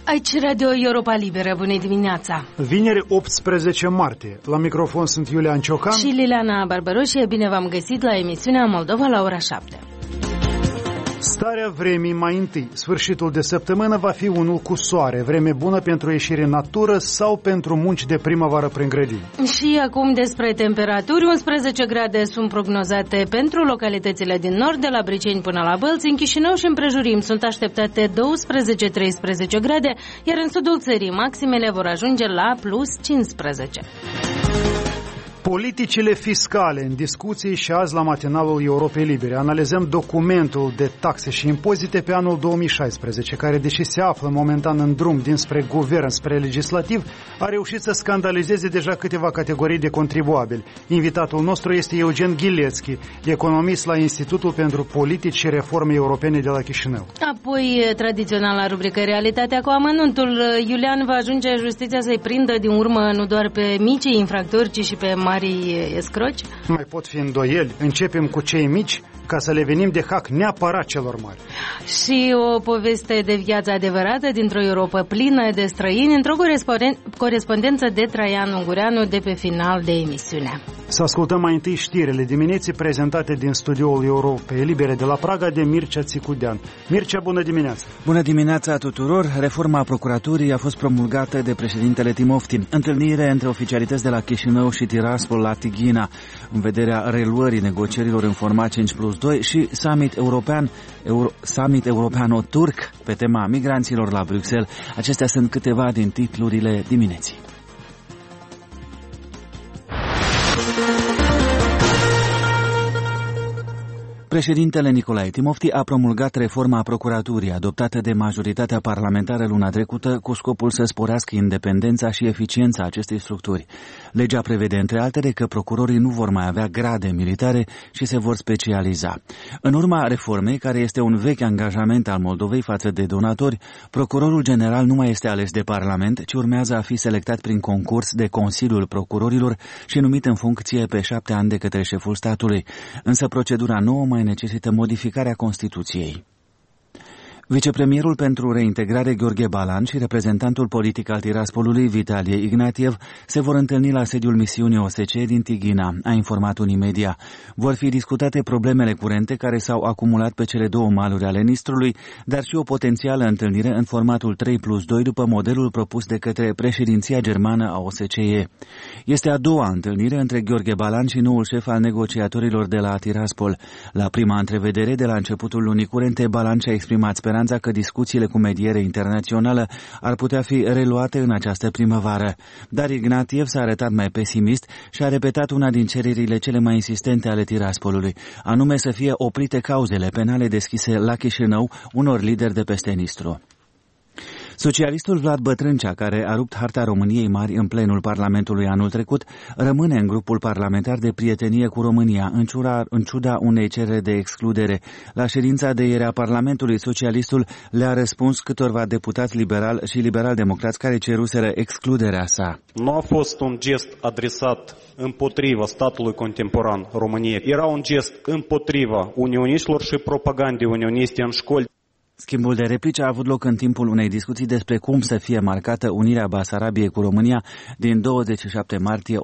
Aici Radio Europa Liberă, bună dimineața! Vineri 18 martie. La microfon sunt Iulian Ciocan și Liliana Barbaroșie. Bine v-am găsit la emisiunea Moldova la ora 7. Starea vremii mai întâi. Sfârșitul de săptămână va fi unul cu soare, vreme bună pentru ieșire în natură sau pentru munci de primăvară prin grădini. Și acum despre temperaturi. 11 grade sunt prognozate pentru localitățile din nord, de la Briceni până la Bălți. În Chișinău și împrejurimi sunt așteptate 12-13 grade, iar în sudul țării maximele vor ajunge la plus 15. Politicile fiscale în discuții și azi la matinalul Europei Libere. Analizăm documentul de taxe și impozite pe anul 2016, care, deși se află momentan în drum dinspre guvern spre legislativ, a reușit să scandalizeze deja câteva categorii de contribuabili. Invitatul nostru este Eugen Ghilețchi, economist la Institutul pentru Politici și Reforme Europene de la Chișinău. Apoi, tradiționala rubrică Realitatea cu amănuntul. Iulian, va ajunge justiția să-i prindă din urmă nu doar pe micii infractori, ci și pe mari escroci? Mai pot fi îndoieli. Începem cu cei mici ca să le venim de hac neapărat celor mari. Și o poveste de viață adevărată dintr-o Europa plină de străini, într-o corespondență de Traian Ungureanu de pe final de emisiune. Să ascultăm mai întâi știrile dimineții prezentate din studioul Europei Libere de la Praga de Mircea Țicudean. Mircea, bună dimineața! Bună dimineața tuturor! Reforma procuraturii a fost promulgată de președintele Timofti. Întâlnire între oficialități de la Chișinău și Tiraspol la Tighina, în vederea reluării negocierilor în format 5+2 și summit european-turc pe tema migranților la Bruxelles. Acestea sunt câteva din titlurile dimineții. Președintele Nicolae Timofti a promulgat reforma procuraturii adoptată de majoritatea parlamentară luna trecută cu scopul să sporească independența și eficiența acestei structuri. Legea prevede, între altele, că procurorii nu vor mai avea grade militare și se vor specializa. În urma reformei, care este un vechi angajament al Moldovei față de donatori, procurorul general nu mai este ales de Parlament, ci urmează a fi selectat prin concurs de Consiliul Procurorilor și numit în funcție pe 7 ani de către șeful statului. Însă procedura nouă mai necesită modificarea Constituției. Vicepremierul pentru reintegrare Gheorghe Balan și reprezentantul politic al Tiraspolului Vitalie Ignatiev se vor întâlni la sediul misiunii OSCE din Tighina, a informat Unimedia. Vor fi discutate problemele curente care s-au acumulat pe cele două maluri ale Nistrului, dar și o potențială întâlnire în formatul 3+2 după modelul propus de către președinția germană a OSCE. Este a doua întâlnire între Gheorghe Balan și noul șef al negociatorilor de la Tiraspol. La prima întrevedere, de la începutul lunii curente, Balan și-a exprimat speranța că discuțiile cu mediere internațională ar putea fi reluate în această primăvară. Dar Ignatiev s-a arătat mai pesimist și a repetat una din cererile cele mai insistente ale Tiraspolului, anume să fie oprite cauzele penale deschise la Chișinău unor lideri de peste Nistru. Socialistul Vlad Bătrâncea, care a rupt harta României Mari în plenul Parlamentului anul trecut, rămâne în grupul parlamentar de prietenie cu România, în ciuda unei cereri de excludere. La ședința de ieri a Parlamentului, socialistul le-a răspuns câtorva deputați liberali și liberal-democrați care ceruseră excluderea sa. Nu a fost un gest adresat împotriva statului contemporan României. Era un gest împotriva unioniștilor și propagandei unioniste în școli. Schimbul de replici a avut loc în timpul unei discuții despre cum să fie marcată unirea Basarabiei cu România din 27 martie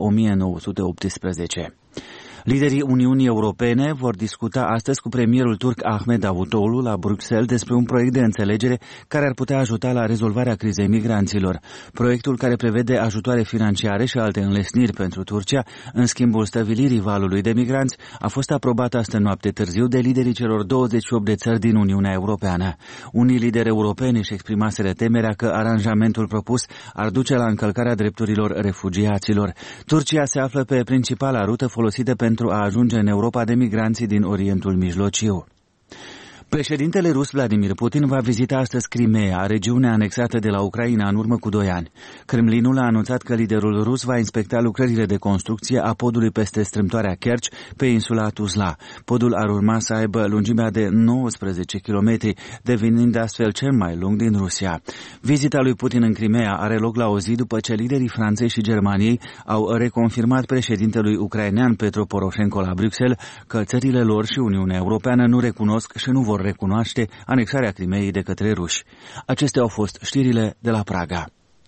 1918. Liderii Uniunii Europene vor discuta astăzi cu premierul turc Ahmet Davutoğlu la Bruxelles despre un proiect de înțelegere care ar putea ajuta la rezolvarea crizei migranților. Proiectul, care prevede ajutoare financiare și alte înlesniri pentru Turcia în schimbul stăvilirii valului de migranți, a fost aprobat astă noapte târziu de liderii celor 28 de țări din Uniunea Europeană. Unii lideri europeni își exprimaseră temerea că aranjamentul propus ar duce la încălcarea drepturilor refugiaților. Turcia se află pe principala rută folosită pentru a ajunge în Europa de migranții din Orientul Mijlociu. Președintele rus Vladimir Putin va vizita astăzi Crimea, regiunea anexată de la Ucraina în urmă cu 2 ani. Kremlinul a anunțat că liderul rus va inspecta lucrările de construcție a podului peste strâmtoarea Kerch pe insula Tuzla. Podul ar urma să aibă lungimea de 19 km, devenind astfel cel mai lung din Rusia. Vizita lui Putin în Crimea are loc la o zi după ce liderii Franței și Germaniei au reconfirmat președintelui ucrainean Petro Poroșenko la Bruxelles că țările lor și Uniunea Europeană nu recunosc și nu vor vor recunoaște anexarea Crimeei de către ruși. Acestea au fost știrile de la Praga.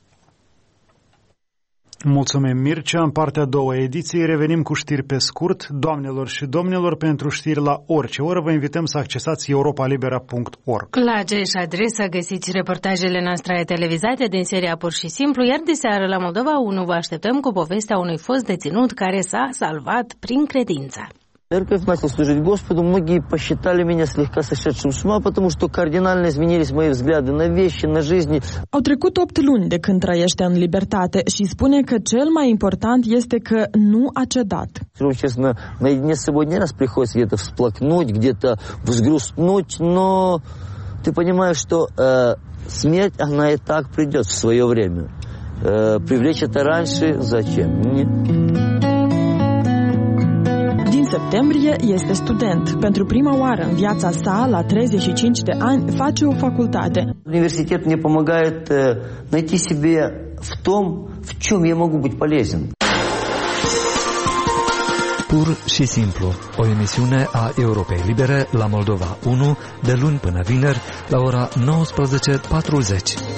Mulțumim, Mircea. În partea a doua ediției revenim cu știri pe scurt. Doamnelor și domnilor, pentru știri la orice oră vă invităm să accesați europalibera.org. La aceeași adresă găsiți reportajele noastre televizate din seria Pur și Simplu, iar de seară la Moldova 1 vă așteptăm cu povestea unui fost deținut care s-a salvat prin credință. Церковь начал служить Господу, многие посчитали меня слегка сошедшим с ума, потому что кардинально изменились мои взгляды на вещи, на жизнь. Au trecut 8 luni de când trăiește în libertate și spune că cel mai important este că nu a cedat. Честно, наедине с собой не раз приходится где-то всплакнуть, где-то взгрустнуть, но ты понимаешь, что смерть, она и так придет в свое время. Привлечь это раньше зачем? Din septembrie este student. Pentru prima oară în viața sa, la 35 de ani, face o facultate. Университет мне помогает найти себе в том, в чем я могу быть полезен. Pur și simplu, o emisiune a Europei Libere la Moldova 1, de luni până vineri, la ora 19:40.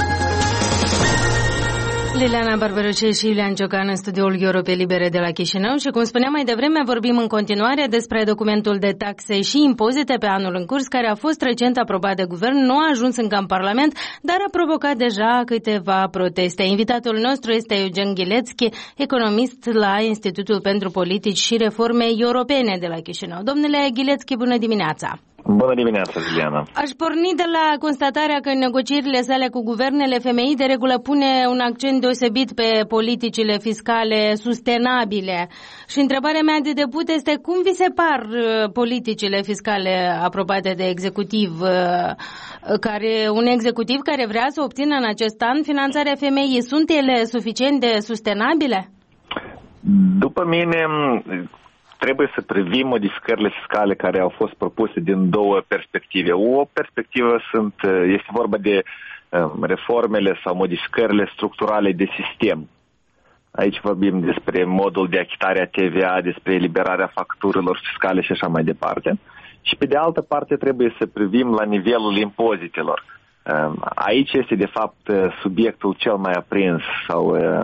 Liliana Barberuce și Iulian Ciocan în studioul Europei Libere de la Chișinău și, cum spuneam mai devreme, vorbim în continuare despre documentul de taxe și impozite pe anul în curs, care a fost recent aprobat de guvern, nu a ajuns încă în Parlament, dar a provocat deja câteva proteste. Invitatul nostru este Eugen Ghilețchi, economist la Institutul pentru Politici și Reforme Europene de la Chișinău. Domnule Ghilețchi, bună dimineața! Bună dimineața, Juliana! Aș porni de la constatarea că în negocierile sale cu guvernele, FMI de regulă pune un accent deosebit pe politicile fiscale sustenabile. Și întrebarea mea de debut este cum vi se par politicile fiscale aprobate de executiv, un executiv care vrea să obțină în acest an finanțarea FMI. Sunt ele suficient de sustenabile? După mine, trebuie să privim modificările fiscale care au fost propuse din două perspective. O perspectivă este vorba de reformele sau modificările structurale de sistem. Aici vorbim despre modul de achitare a TVA, despre eliberarea facturilor fiscale și așa mai departe. Și pe de altă parte trebuie să privim la nivelul impozitelor. Aici este de fapt subiectul cel mai aprins sau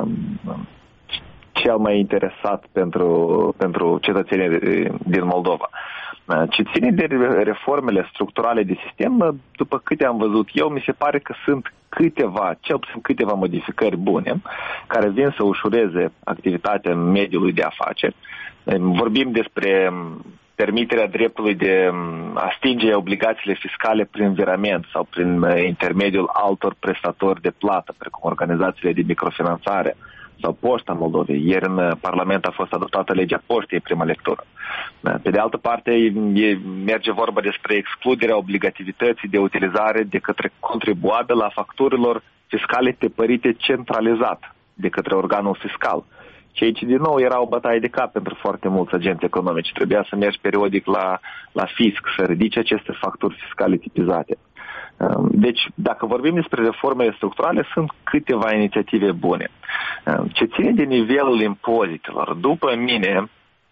cel mai interesat pentru cetățenii din Moldova. Ce ține de reformele structurale de sistem, după câte am văzut eu, mi se pare că sunt cel puțin câteva modificări bune, care vin să ușureze activitatea mediului de afaceri. Vorbim despre permiterea dreptului de a stinge obligațiile fiscale prin virament sau prin intermediul altor prestatori de plată, precum organizațiile de microfinanțare sau Poșta Moldovei. Ieri în Parlament a fost adoptată legea Poștei în prima lectură. Pe de altă parte, merge vorba despre excluderea obligativității de utilizare de către contribuabil a facturilor fiscale tipărite centralizat de către organul fiscal. Și aici, din nou, era o bătaie de cap pentru foarte mulți agenți economici. Trebuia să mergi periodic la fisc, să ridice aceste facturi fiscale tipizate. Deci, dacă vorbim despre reformele structurale, sunt câteva inițiative bune. Ce ține de nivelul impozitelor, după mine,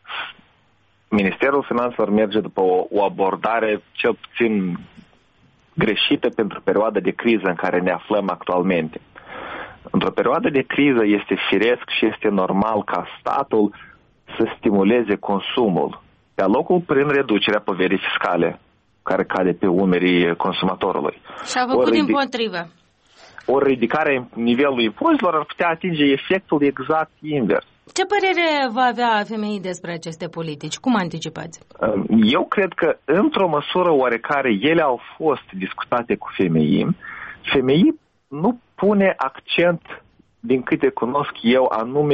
Ministerul Finanțelor merge după o abordare cel puțin greșită pentru perioada de criză în care ne aflăm actualmente. Într-o perioadă de criză este firesc și este normal ca statul să stimuleze consumul, pe locul prin reducerea poverii fiscale care cade pe umerii consumatorului. Și a făcut împotrivă. O ridicare în nivelul impozitelor ar putea atinge efectul exact invers. Ce părere va avea FMI despre aceste politici? Cum anticipați? Eu cred că, într-o măsură oarecare, ele au fost discutate cu FMI. FMI nu pune accent, din câte cunosc eu, anume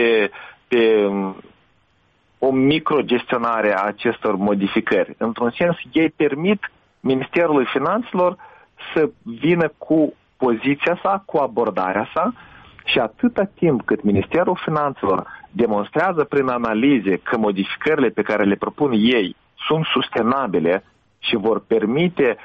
pe o microgestionare a acestor modificări. Într-un sens, ei permit Ministerului Finanțelor să vină cu poziția sa, cu abordarea sa, și atâta timp cât Ministerul Finanțelor demonstrează prin analize că modificările pe care le propun ei sunt sustenabile și vor permite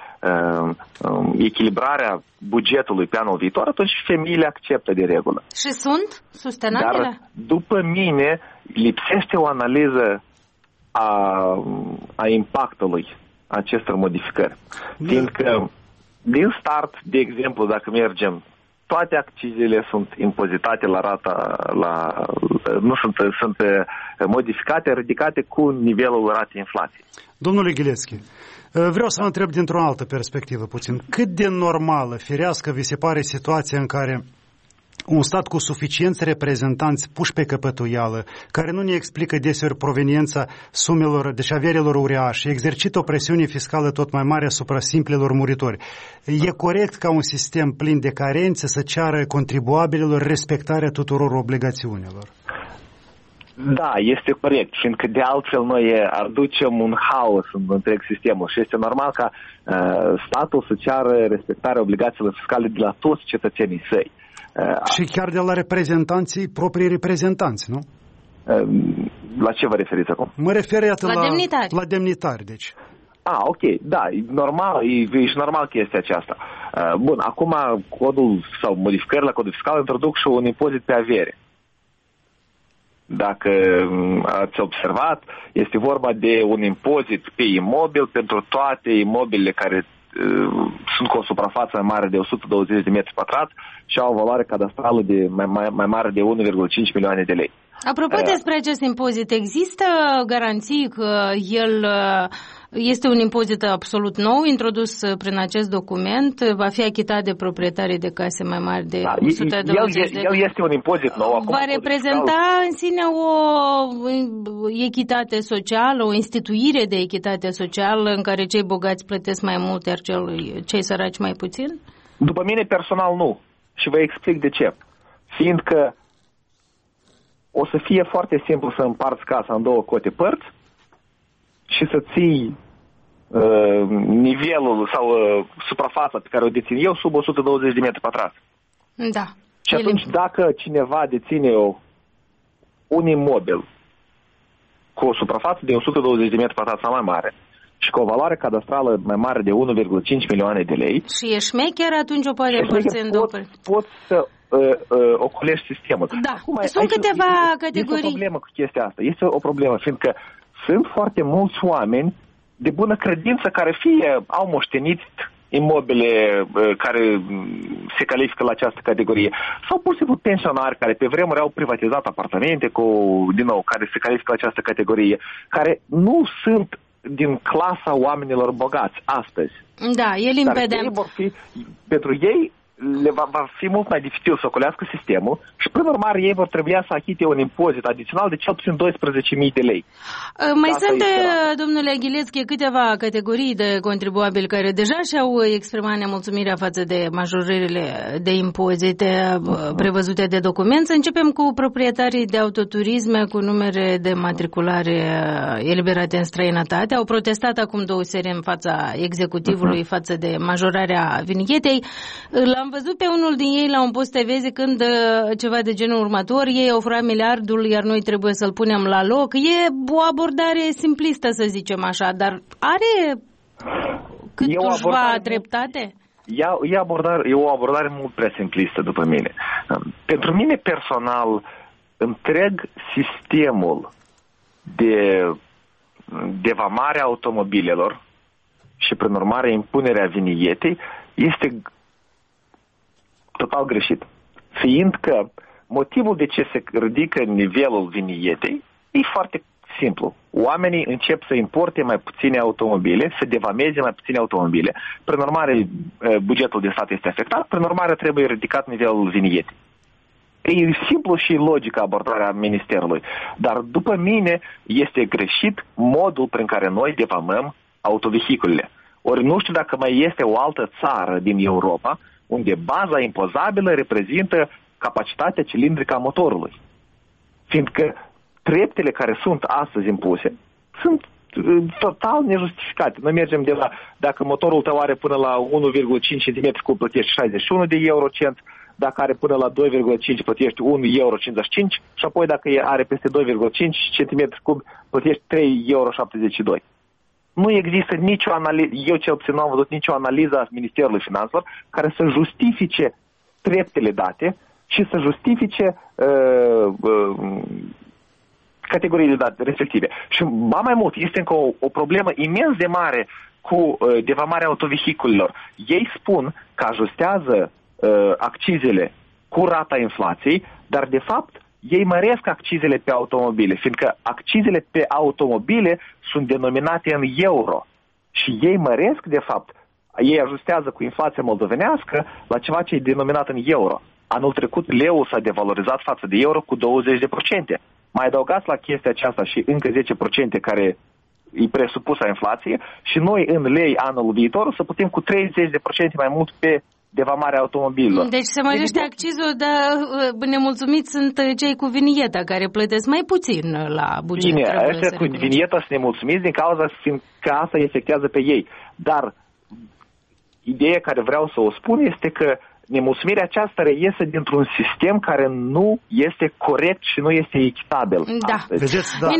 echilibrarea bugetului pe anul viitor, atunci FMI le acceptă de regulă. Și sunt sustenabile? Dar, după mine, lipsește o analiză a impactului acestor modificări. Fiindcă din start, de exemplu, dacă mergem, toate accizele sunt impozitate la rata, nu sunt modificate, ridicate cu nivelul ratei inflației. Domnule Ghileschi, vreau să vă întreb dintr-o altă perspectivă puțin. Cât de normală, firească, vi se pare situația în care un stat cu suficienți reprezentanți puși pe căpătuială, care nu ne explică deseori proveniența sumelor, deci averilor uriașe, exercită o presiune fiscală tot mai mare asupra simplelor muritori. E corect ca un sistem plin de carențe să ceară contribuabililor respectarea tuturor obligațiunilor? Da, este corect, fiindcă de altfel noi aducem un haos în întreg sistemul și este normal ca statul să ceară respectarea obligațiilor fiscale de la toți cetățenii săi. Și chiar de la reprezentanții, proprii reprezentanți, nu? La ce vă referiți acum? Mă refer la demnitari. La demnitari, deci. Ok, da, e normal, e normal chestia aceasta. Bun, acum codul sau modificările la codul fiscal introduc și un impozit pe avere. Dacă ați observat, este vorba de un impozit pe imobil pentru toate imobilele care sunt cu o suprafață mai mare de 120 de metri pătrați și au o valoare cadastrală de mai mare de 1,5 milioane de lei. Apropo despre acest impozit, există garanții că el este un impozit absolut nou, introdus prin acest document, va fi achitat de proprietarii de case mai mari de 120 de... El este un impozit nou. Acum va reprezenta în sine o echitate socială, o instituire de echitate socială în care cei bogați plătesc mai mult, iar cei săraci mai puțin? După mine personal nu. Și vă explic de ce. Fiindcă o să fie foarte simplu să împarți casa în două cote părți și să ții nivelul sau suprafața pe care o dețin eu sub 120 de metri pătrați. Da. Și atunci dacă cineva deține un imobil cu o suprafață de 120 de metri pătrați sau mai mare și cu o valoare cadastrală mai mare de 1,5 milioane de lei și e șmecher, atunci o poate împărți în două părți. Poți să ocolești sistemul. Da, sunt câteva categorii. Este o problemă cu chestia asta. Este o problemă, fiindcă sunt foarte mulți oameni de bună credință care fie au moștenit imobile care se califică la această categorie sau pur și simplu pensionari care pe vremuri au privatizat apartamente care se califică la această categorie, care nu sunt din clasa oamenilor bogați astăzi. Da, e limpede. Pentru ei va fi mult mai dificil să ocolească sistemul și, prin urmare, ei vor trebui să achite un impozit adițional de cel puțin 12.000 de lei. Mai sunt, domnule Ghileschi, câteva categorii de contribuabili care deja și-au exprimat nemulțumirea față de majorările de impozite prevăzute de document. Să începem cu proprietarii de autoturisme cu numere de matriculare eliberate în străinătate. Au protestat acum 2 serii în fața executivului față de majorarea vinjetei. L-am văzut pe unul din ei la un post TV zicând ceva de genul următor: ei au furat miliardul, iar noi trebuie să-l punem la loc. E o abordare simplistă, să zicem așa, dar are câtușva dreptate? E o abordare mult prea simplistă, după mine. Pentru mine personal, întreg sistemul de vamare a automobilelor și, prin urmare, impunerea vinietei este total greșit. Fiindcă motivul de ce se ridică nivelul vinietei e foarte simplu. Oamenii încep să importe mai puține automobile, să devameze mai puține automobile, prin urmare bugetul de stat este afectat, prin urmare trebuie ridicat nivelul vinietei. E simplu și logică abordarea Ministerului, dar după mine este greșit modul prin care noi devamăm autovehiculele. Ori nu știu dacă mai este o altă țară din Europa unde baza impozabilă reprezintă capacitatea cilindrică a motorului. Fiindcă treptele care sunt astăzi impuse sunt total nejustificate. Noi mergem de la, dacă motorul tău are până la 1,5 cm, plătești 61 de eurocent, dacă are până la 2,5 plătești 1,55 euro și apoi dacă are peste 2,5 cm, plătești 3,72 euro. Nu există nicio analiză, eu cel puțin nu am văzut nicio analiză a Ministerului Finanțelor care să justifice treptele date și să justifice categoriile date respective. Și ba mai mult, este încă o problemă imens de mare cu devamarea autovehiculelor. Ei spun că ajustează accizele cu rata inflației, dar de fapt ei măresc accizele pe automobile, fiindcă accizele pe automobile sunt denominate în euro. Și ei măresc, de fapt, ei ajustează cu inflația moldovenească la ceva ce e denominat în euro. Anul trecut leu s-a devalorizat față de euro cu 20%. Mai adăugați la chestia aceasta și încă 10% care e presupusă inflație și noi în lei anul viitor o să putem cu 30% mai mult pe devamarea automobililor. Deci se mărește accizul, dar nemulțumiți sunt cei cu vinieta, care plătesc mai puțin la buget. Bine, ăștia cu vinieta sunt nemulțumiți din cauza că asta îi afectează pe ei. Dar ideea care vreau să o spun este că nemulțumirea aceasta reiese dintr-un sistem care nu este corect și nu este echitabil. Da. Vedeți, da.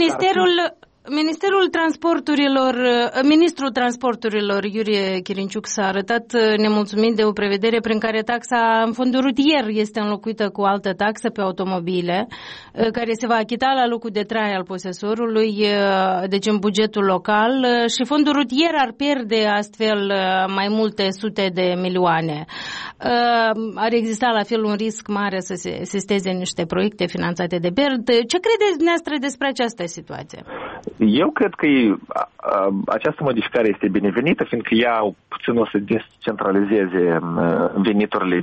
Ministrul Transporturilor, Iurie Chirinciuc, s-a arătat nemulțumit de o prevedere prin care taxa în fondul rutier este înlocuită cu o altă taxă pe automobile, care se va achita la locul de trai al posesorului, deci în bugetul local, și fondul rutier ar pierde astfel mai multe sute de milioane. Ar exista la fel un risc mare să se sisteze niște proiecte finanțate de BERD. Ce credeți dumneavoastră despre această situație? Eu cred că această modificare este binevenită, fiindcă ea puțin o să descentralizeze veniturile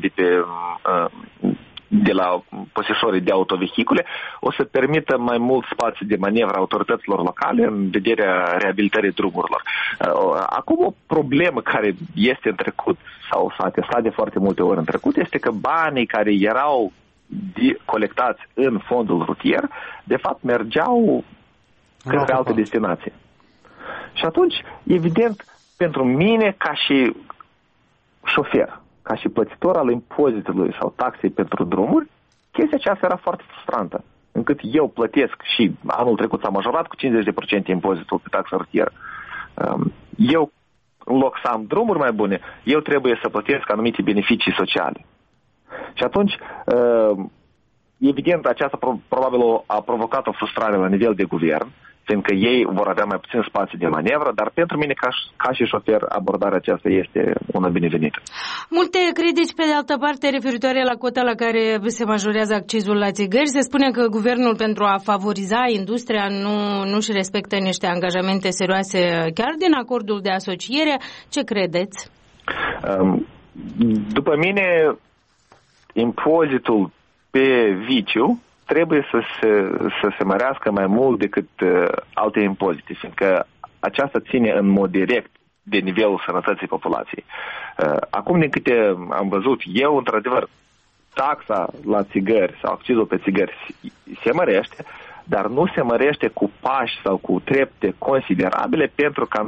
de la posesorii de autovehicule, o să permită mai mult spațiu de manevră autorităților locale în vederea reabilitării drumurilor. Acum o problemă care este în trecut, sau s-a atestat de foarte multe ori în trecut, este că banii care erau colectați în fondul rutier, de fapt mergeau către alte destinații. Și atunci, evident, pentru mine, ca și șofer, ca și plătitor al impozitului sau taxei pentru drumuri, chestia aceasta era foarte frustrantă, încât eu plătesc și anul trecut s-a majorat cu 50% impozitul pe taxa rutieră. Eu, în loc să am drumuri mai bune, eu trebuie să plătesc anumite beneficii sociale. Și atunci, evident, aceasta probabil a provocat o frustrare la nivel de guvern, fiindcă ei vor avea mai puțin spațiu de manevră, dar pentru mine, ca și șofer, abordarea aceasta este una binevenită. Multe critici, pe de altă parte, referitoare la cota la care se majorează accizul la țigări. Se spune că guvernul, pentru a favoriza industria, nu își respectă niște angajamente serioase chiar din acordul de asociere. Ce credeți? După mine, impozitul pe viciu trebuie să se mărească mai mult decât alte impozite, fiindcă aceasta ține în mod direct de nivelul sănătății populației. Acum, din câte am văzut eu, într-adevăr, taxa la țigări sau accizul pe țigări se mărește, dar nu se mărește cu pași sau cu trepte considerabile pentru ca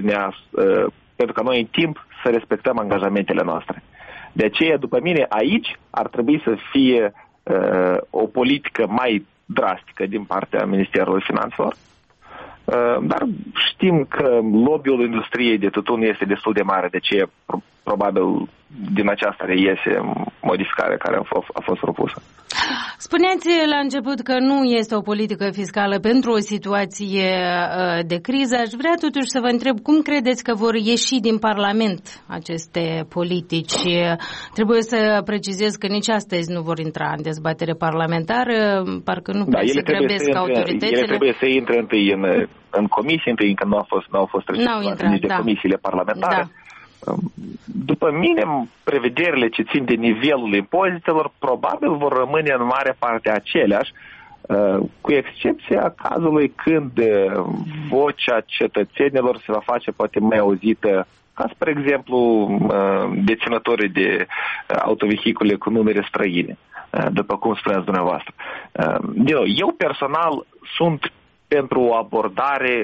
noi în timp să respectăm angajamentele noastre. De aceea, după mine, aici ar trebui să fie o politică mai drastică din partea Ministerului Finanțelor, dar știm că lobby-ul industriei de tutun este destul de mare, de ce probabil din aceasta reiese modificarea care a fost propusă. Spuneați la început că nu este o politică fiscală pentru o situație de criză. Aș vrea totuși să vă întreb cum credeți că vor ieși din Parlament aceste politici. Trebuie să precizez că nici astăzi nu vor intra în dezbatere parlamentară, parcă nu prea se grăbesc autoritățile. Ele trebuie să intre întâi în comisie, întâi încă nu au fost receptate nici de comisiile parlamentare. Da. După mine, prevederile ce țin de nivelul impozitelor probabil vor rămâne în mare parte aceleași, cu excepția cazului când vocea cetățenilor se va face poate mai auzită, ca spre exemplu deținătorii de autovehicule cu numere străine, după cum spuneați dumneavoastră. Eu personal sunt pentru o abordare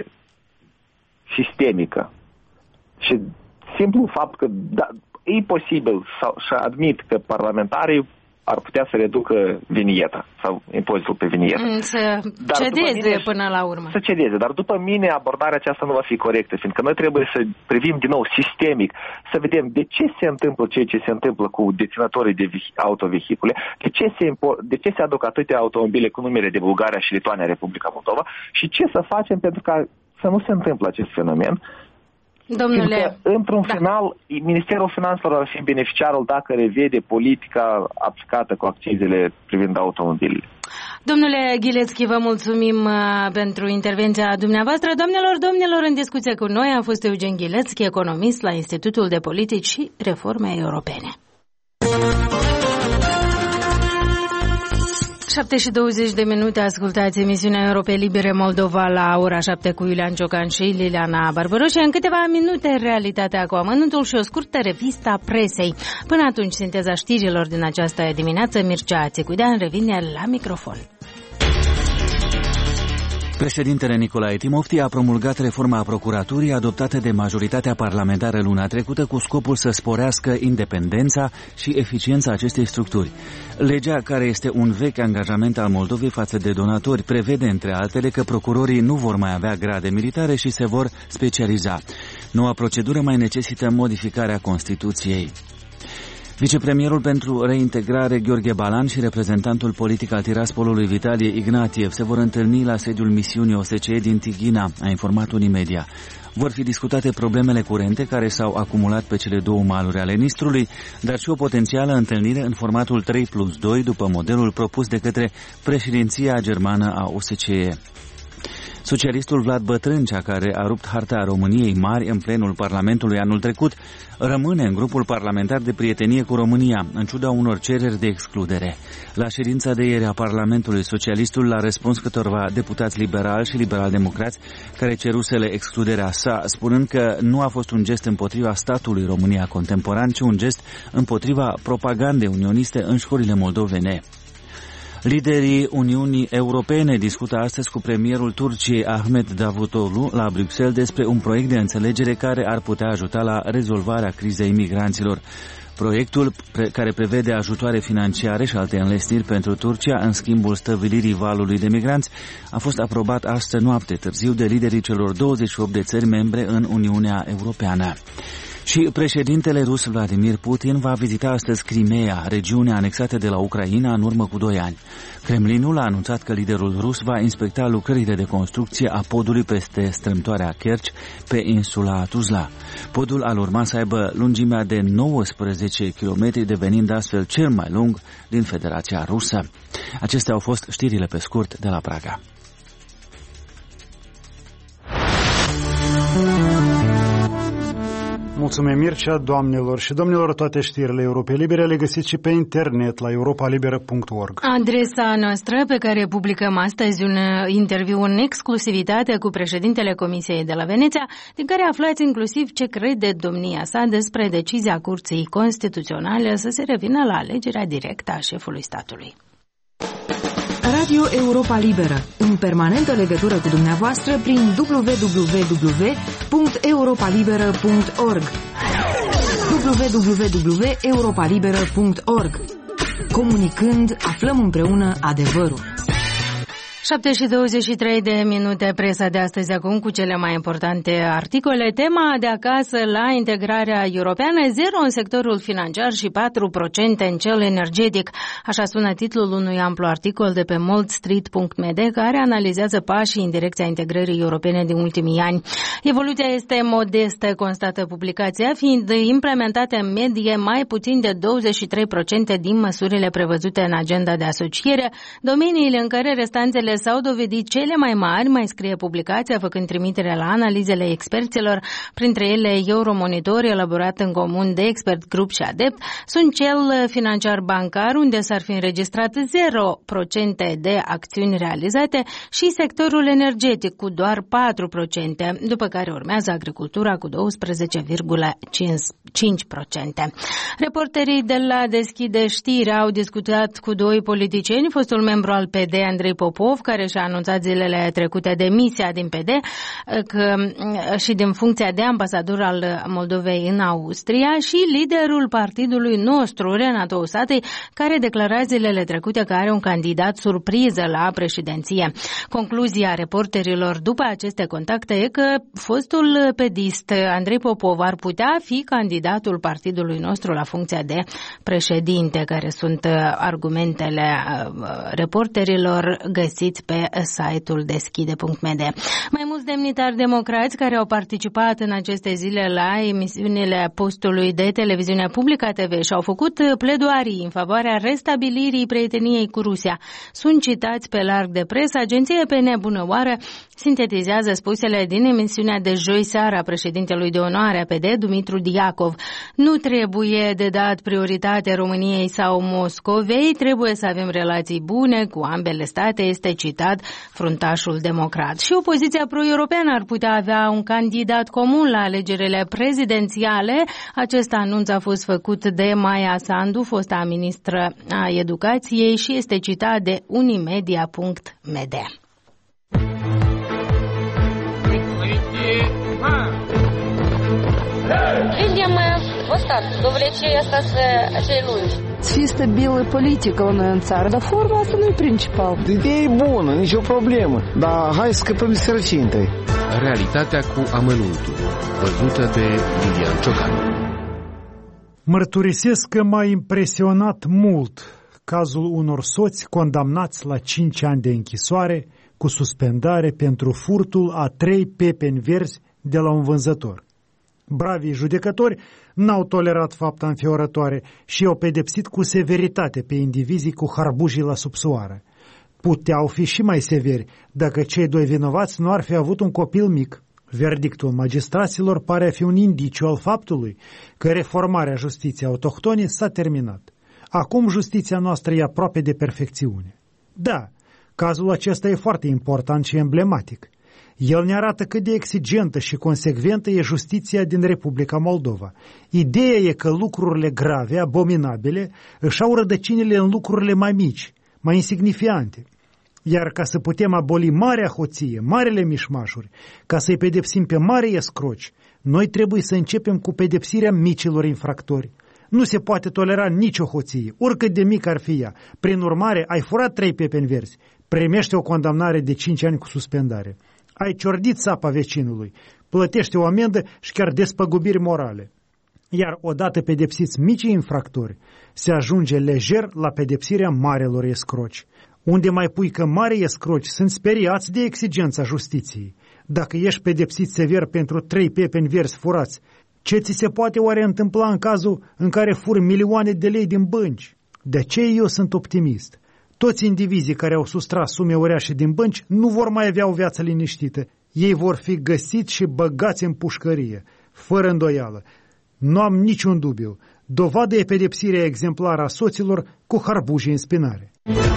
sistemică și simplu fapt că e posibil să admit că parlamentarii ar putea să reducă vinieta sau impozitul pe vinietă. Să cedeze până la urmă. Să cedeze, dar după mine abordarea aceasta nu va fi corectă, fiindcă noi trebuie să privim din nou sistemic, să vedem de ce se întâmplă ceea ce se întâmplă cu deținătorii de autovehicule, de ce se aduc atâtea automobile cu numere de Bulgaria și Lituania, Republica Moldova, și ce să facem pentru ca să nu se întâmple acest fenomen. Domnule... Într-un final, Ministerul Finanțelor ar fi beneficiarul dacă revede politica aplicată cu accizele privind automobilele. Domnule Ghilețchi, vă mulțumim pentru intervenția dumneavoastră. Domnilor, în discuție cu noi a fost Eugen Ghilețchi, economist la Institutul de Politici și Reforme Europene. 7:20, ascultați emisiunea Europe Libere Moldova la ora 7 cu Iulian Ciocan și Liliana Barbaroș. În câteva minute, realitatea cu amănuntul și o scurtă revistă presei. Până atunci, sinteza știrilor din această dimineață, Mircea Țicudean revine la microfon. Președintele Nicolae Timofti a promulgat reforma procuraturii adoptată de majoritatea parlamentară luna trecută cu scopul să sporească independența și eficiența acestei structuri. Legea, care este un vechi angajament al Moldovei față de donatori, prevede, între altele, că procurorii nu vor mai avea grade militare și se vor specializa. Noua procedură mai necesită modificarea Constituției. Vicepremierul pentru reintegrare Gheorghe Balan și reprezentantul politic al Tiraspolului Vitalie Ignatiev se vor întâlni la sediul misiunii OSCE din Tighina, a informat Unimedia. Vor fi discutate problemele curente care s-au acumulat pe cele două maluri ale Nistrului, dar și o potențială întâlnire în formatul 3+2 după modelul propus de către președinția germană a OSCE. Socialistul Vlad Bătrâncea, care a rupt harta României mari în plenul Parlamentului anul trecut, rămâne în grupul parlamentar de prietenie cu România, în ciuda unor cereri de excludere. La ședința de ieri a Parlamentului, socialistul a răspuns câtorva deputați liberali și liberal-democrați care cerusele excluderea sa, spunând că nu a fost un gest împotriva statului România contemporan, ci un gest împotriva propagandei unioniste în școlile moldovene. Liderii Uniunii Europene discută astăzi cu premierul Turciei Ahmet Davutoglu la Bruxelles despre un proiect de înțelegere care ar putea ajuta la rezolvarea crizei migranților. Proiectul, care prevede ajutoare financiare și alte înlesniri pentru Turcia în schimbul stăvilirii valului de migranți, a fost aprobat astă noapte târziu de liderii celor 28 de țări membre în Uniunea Europeană. Și președintele rus Vladimir Putin va vizita astăzi Crimea, regiunea anexată de la Ucraina în urmă cu 2 ani. Kremlinul a anunțat că liderul rus va inspecta lucrările de construcție a podului peste strâmtoarea Kerch pe insula Tuzla. Podul ar urma să aibă lungimea de 19 km, devenind astfel cel mai lung din Federația Rusă. Acestea au fost știrile pe scurt de la Praga. Mulțumim, Mircea, doamnelor și domnilor. Toate știrile Europei Libere le găsiți și pe internet la europalibera.org. Adresa noastră pe care publicăm astăzi un interviu în exclusivitate cu președintele Comisiei de la Veneția, din care aflați inclusiv ce crede domnia sa despre decizia Curții Constituționale să se revină la alegerea directă a șefului statului. Radio Europa Liberă, în permanentă legătură cu dumneavoastră prin www.europalibera.org www.europalibera.org. Comunicând, aflăm împreună adevărul. 7:23, presa de astăzi acum cu cele mai importante articole. Tema de acasă la integrarea europeană, 0 în sectorul financiar și 4% în cel energetic. Așa sună titlul unui amplu articol de pe moldstreet.md care analizează pașii în direcția integrării europene din ultimii ani. Evoluția este modestă, constată publicația, fiind implementate în medie mai puțin de 23% din măsurile prevăzute în agenda de asociere, domeniile în care restanțele s-au dovedit cele mai mari, mai scrie publicația, făcând trimitere la analizele experților, printre ele Euromonitor, elaborat în comun de Expert Group și Adept, sunt cel financiar-bancar, unde s-ar fi înregistrat 0% de acțiuni realizate, și sectorul energetic cu doar 4%, după care urmează agricultura cu 12,5%. Reporterii de la Deschide Știri au discutat cu 2 politicieni, fostul membru al PD Andrei Popov, care și-a anunțat zilele trecute demisia din PD și din funcția de ambasador al Moldovei în Austria, și liderul partidului nostru, Renato Usatăi, care declara zilele trecute că are un candidat surpriză la președinție. Concluzia reporterilor după aceste contacte e că fostul pedist Andrei Popov ar putea fi candidatul partidului nostru la funcția de președinte. Care sunt argumentele reporterilor? Găsiți găsiți pe site-ul deschide.md. Mai mulți demnitari democrați care au participat în aceste zile la emisiunile postului de televiziune Publica TV și au făcut pledoarii în favoarea restabilirii prieteniei cu Rusia. Sunt citați pe larg de presă. Agenția EPN Bună Oară sintetizează spusele din emisiunea de joi seara președintelui de onoare APD, Dumitru Diacov. Nu trebuie de dat prioritate României sau Moscovei, trebuie să avem relații bune cu ambele state, este citat fruntașul democrat. Și opoziția pro-europeană ar putea avea un candidat comun la alegerile prezidențiale. Acest anunț a fost făcut de Maia Sandu, fosta ministră a educației, și este citat de unimedia.md. Видим вот так, довлечение цей lungi. Чисто белая политика у нас în țară, dar forma asta nu e principal. Ideea e bună, nicio problemă, dar hai să scăpăm de sărăcie întâi. Realitatea cu amănuntul, văzută de Lilian Ciocan. Mărturisesc că m-a impresionat mult cazul unor soți condamnați la 5 ani de închisoare cu suspendare pentru furtul a 3 pepeni verzi de la un vânzător. Bravii judecători n-au tolerat fapta înfiorătoare și au pedepsit cu severitate pe indivizii cu harbujii la subsoară. Puteau fi și mai severi dacă cei 2 vinovați nu ar fi avut un copil mic. Verdictul magistraților pare a fi un indiciu al faptului că reformarea justiției autohtone s-a terminat. Acum justiția noastră e aproape de perfecțiune. Da, cazul acesta e foarte important și emblematic. El ne arată cât de exigentă și consecventă e justiția din Republica Moldova. Ideea e că lucrurile grave, abominabile, își au rădăcinile în lucrurile mai mici, mai insignifiante. Iar ca să putem aboli marea hoție, marele mișmașuri, ca să-i pedepsim pe mari escroci, noi trebuie să începem cu pedepsirea micilor infractori. Nu se poate tolera nicio hoție, oricât de mic ar fi ea. Prin urmare, ai furat 3 pepeni verzi, primește o condamnare de 5 ani cu suspendare. Ai ciordit sapa vecinului, plătește o amendă și chiar despăgubiri morale. Iar odată pedepsiți micii infractori, se ajunge lejer la pedepsirea marelor escroci. Unde mai pui că mari escroci sunt speriați de exigența justiției. Dacă ești pedepsit sever pentru 3 pepeni verzi furați, ce ți se poate oare întâmpla în cazul în care furi milioane de lei din bănci? De aceea eu sunt optimist. Toți indivizii care au sustras sume uriașe din bănci nu vor mai avea o viață liniștită. Ei vor fi găsiți și băgați în pușcărie, fără îndoială. Nu am niciun dubiu. Dovadă e pedepsirea exemplară a soților cu harbujii în spinare.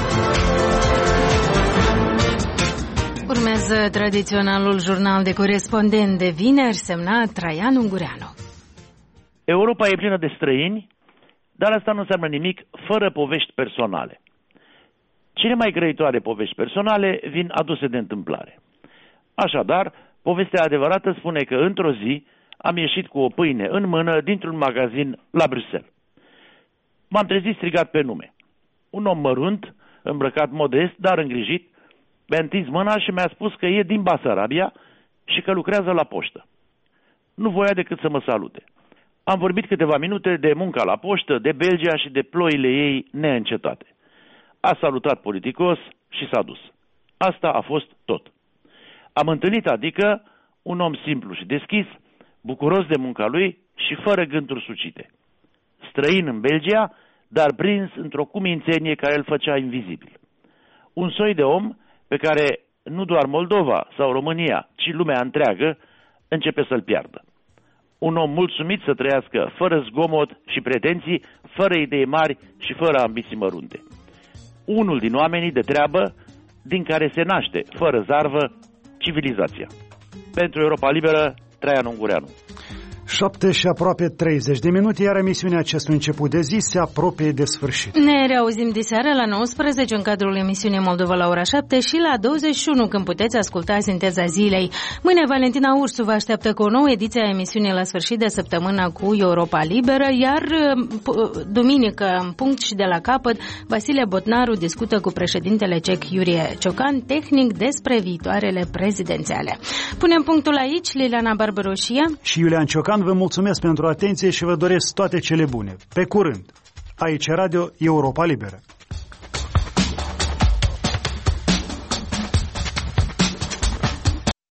Urmează tradiționalul jurnal de corespondent de vineri, semnat Traian Ungureanu. Europa e plină de străini, dar asta nu înseamnă nimic fără povești personale. Cele mai grăitoare povești personale vin aduse de întâmplare. Așadar, povestea adevărată spune că într-o zi am ieșit cu o pâine în mână dintr-un magazin la Bruxelles. M-am trezit strigat pe nume. Un om mărunt, îmbrăcat modest, dar îngrijit, mi-a întins mâna și mi-a spus că e din Basarabia și că lucrează la poștă. Nu voia decât să mă salute. Am vorbit câteva minute de munca la poștă, de Belgia și de ploile ei neîncetate. A salutat politicos și s-a dus. Asta a fost tot. Am întâlnit adică un om simplu și deschis, bucuros de munca lui și fără gânduri sucite. Străin în Belgia, dar prins într-o cumințenie care îl făcea invizibil. Un soi de om pe care nu doar Moldova sau România, ci lumea întreagă începe să-l piardă. Un om mulțumit să trăiască fără zgomot și pretenții, fără idei mari și fără ambiții mărunte. Unul din oamenii de treabă din care se naște, fără zarvă, civilizația. Pentru Europa Liberă, Traian Ungureanu. 7 și aproape 30 de minute, iar emisiunea acestui început de zi se apropie de sfârșit. Ne reauzim diseară la 19 în cadrul emisiunii Moldova la ora 7 și la 21 când puteți asculta Sinteza Zilei. Mâine Valentina Ursu vă așteaptă cu o nouă ediție a emisiunii la sfârșit de săptămână cu Europa Liberă, iar duminică în punct și de la capăt Vasile Botnaru discută cu președintele ceh Iurie Ciocan tehnic despre viitoarele prezidențiale. Punem punctul aici, Liliana Barbaroșia și Iulian Ciocan. Vă mulțumesc pentru atenție și vă doresc toate cele bune. Pe curând! Aici Radio Europa Liberă.